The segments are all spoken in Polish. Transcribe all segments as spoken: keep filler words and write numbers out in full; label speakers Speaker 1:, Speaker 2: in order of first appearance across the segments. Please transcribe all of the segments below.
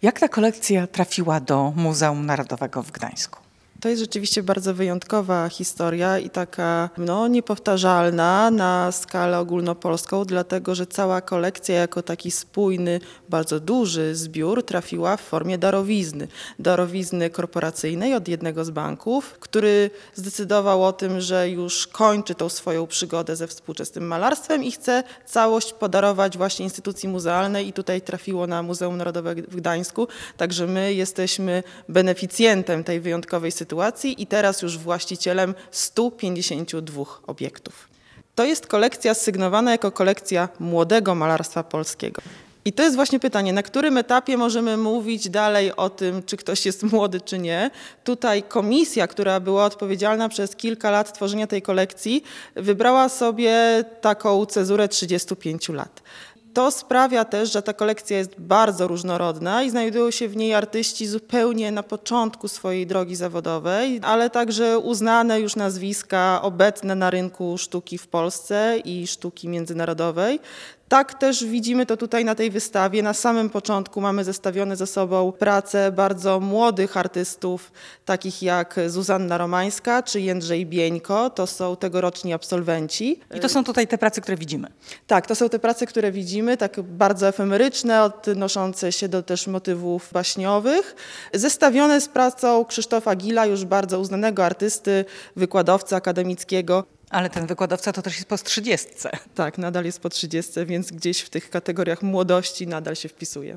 Speaker 1: Jak ta kolekcja trafiła do Muzeum Narodowego w Gdańsku?
Speaker 2: To jest rzeczywiście bardzo wyjątkowa historia i taka no, niepowtarzalna na skalę ogólnopolską, dlatego że cała kolekcja jako taki spójny, bardzo duży zbiór trafiła w formie darowizny. Darowizny korporacyjnej od jednego z banków, który zdecydował o tym, że już kończy tą swoją przygodę ze współczesnym malarstwem i chce całość podarować właśnie instytucji muzealnej i tutaj trafiło na Muzeum Narodowe w Gdańsku. Także my jesteśmy beneficjentem tej wyjątkowej sytuacji i teraz już właścicielem stu pięćdziesięciu dwóch obiektów. To jest kolekcja sygnowana jako kolekcja młodego malarstwa polskiego. I to jest właśnie pytanie, na którym etapie możemy mówić dalej o tym, czy ktoś jest młody, czy nie. Tutaj komisja, która była odpowiedzialna przez kilka lat tworzenia tej kolekcji, wybrała sobie taką cezurę trzydziestu pięciu lat. To sprawia też, że ta kolekcja jest bardzo różnorodna i znajdują się w niej artyści zupełnie na początku swojej drogi zawodowej, ale także uznane już nazwiska obecne na rynku sztuki w Polsce i sztuki międzynarodowej. Tak też widzimy to tutaj na tej wystawie. Na samym początku mamy zestawione ze sobą prace bardzo młodych artystów, takich jak Zuzanna Romańska czy Jędrzej Bieńko. To są tegoroczni absolwenci.
Speaker 1: I to są tutaj te prace, które widzimy.
Speaker 2: Tak, to są te prace, które widzimy, tak bardzo efemeryczne, odnoszące się do też motywów baśniowych. Zestawione z pracą Krzysztofa Gila, już bardzo uznanego artysty, wykładowcy akademickiego.
Speaker 1: Ale ten wykładowca to też jest po trzydziestce.
Speaker 2: Tak, nadal jest po trzydziestce, więc gdzieś w tych kategoriach młodości nadal się wpisuje.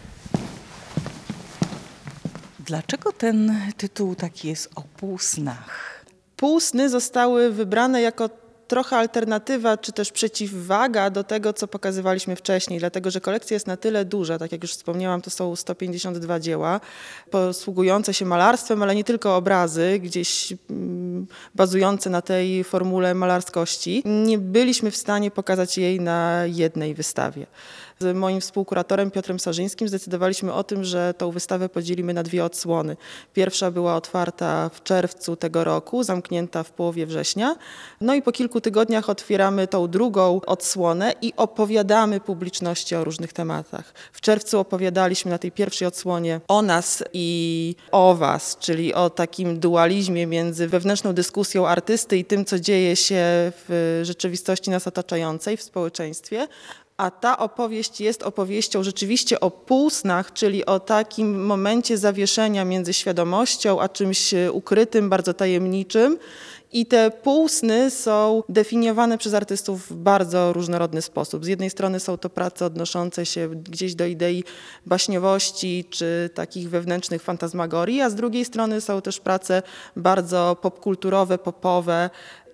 Speaker 1: Dlaczego ten tytuł taki jest o półsnach?
Speaker 2: Półsny zostały wybrane jako trochę alternatywa, czy też przeciwwaga do tego, co pokazywaliśmy wcześniej, dlatego że kolekcja jest na tyle duża, tak jak już wspomniałam, to są sto pięćdziesiąt dwa dzieła, posługujące się malarstwem, ale nie tylko obrazy, gdzieś mm, bazujące na tej formule malarskości. Nie byliśmy w stanie pokazać jej na jednej wystawie. Z moim współkuratorem Piotrem Sarzyńskim zdecydowaliśmy o tym, że tą wystawę podzielimy na dwie odsłony. Pierwsza była otwarta w czerwcu tego roku, zamknięta w połowie września. No i po kilku tygodniach otwieramy tą drugą odsłonę i opowiadamy publiczności o różnych tematach. W czerwcu opowiadaliśmy na tej pierwszej odsłonie o nas i o was, czyli o takim dualizmie między wewnętrzną dyskusją artysty i tym, co dzieje się w rzeczywistości nas otaczającej, w społeczeństwie. A ta opowieść jest opowieścią rzeczywiście o półsnach, czyli o takim momencie zawieszenia między świadomością a czymś ukrytym, bardzo tajemniczym. I te półsny są definiowane przez artystów w bardzo różnorodny sposób. Z jednej strony są to prace odnoszące się gdzieś do idei baśniowości czy takich wewnętrznych fantazmagorii, a z drugiej strony są też prace bardzo popkulturowe, popowe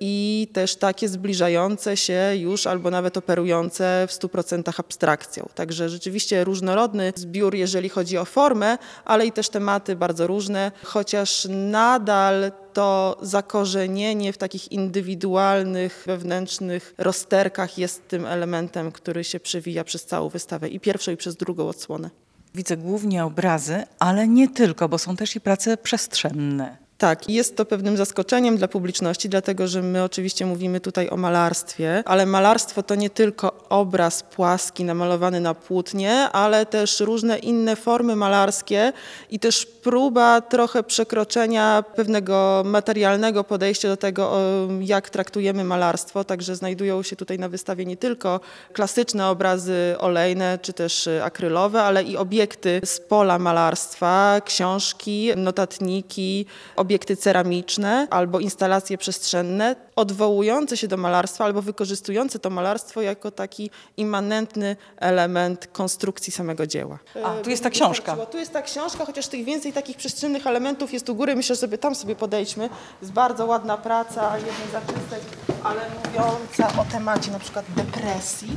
Speaker 2: i też takie zbliżające się już albo nawet operujące w stu procentach abstrakcją. Także rzeczywiście różnorodny zbiór, jeżeli chodzi o formę, ale i też tematy bardzo różne, chociaż nadal to zakorzenienie w takich indywidualnych, wewnętrznych rozterkach jest tym elementem, który się przewija przez całą wystawę i pierwszą i przez drugą odsłonę.
Speaker 1: Widzę głównie obrazy, ale nie tylko, bo są też i prace przestrzenne.
Speaker 2: Tak, jest to pewnym zaskoczeniem dla publiczności, dlatego że my oczywiście mówimy tutaj o malarstwie, ale malarstwo to nie tylko obraz płaski namalowany na płótnie, ale też różne inne formy malarskie i też próba trochę przekroczenia pewnego materialnego podejścia do tego, jak traktujemy malarstwo. Także znajdują się tutaj na wystawie nie tylko klasyczne obrazy olejne czy też akrylowe, ale i obiekty z pola malarstwa, książki, notatniki, obiekty ceramiczne albo instalacje przestrzenne odwołujące się do malarstwa albo wykorzystujące to malarstwo jako taki immanentny element konstrukcji samego dzieła.
Speaker 1: A, tu jest ta książka.
Speaker 2: Tu jest ta książka, chociaż tych więcej takich przestrzennych elementów jest u góry. Myślę, że sobie tam sobie podejdźmy. Jest bardzo ładna praca jednej z artystek, ale mówiąca o temacie na przykład depresji.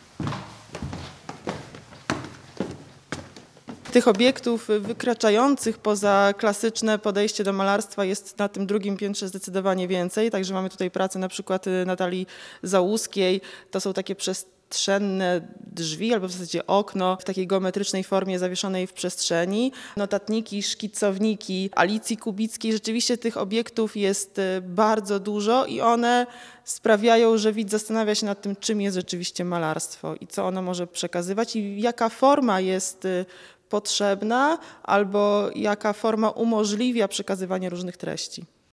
Speaker 2: Tych obiektów wykraczających poza klasyczne podejście do malarstwa jest na tym drugim piętrze zdecydowanie więcej. Także mamy tutaj pracę na przykład Natalii Załuskiej. To są takie przestrzenne drzwi albo w zasadzie okno w takiej geometrycznej formie zawieszonej w przestrzeni. Notatniki, szkicowniki Alicji Kubickiej. Rzeczywiście tych obiektów jest bardzo dużo i one sprawiają, że widz zastanawia się nad tym, czym jest rzeczywiście malarstwo i co ono może przekazywać i jaka forma jest potrzebna albo jaka forma umożliwia przekazywanie różnych treści.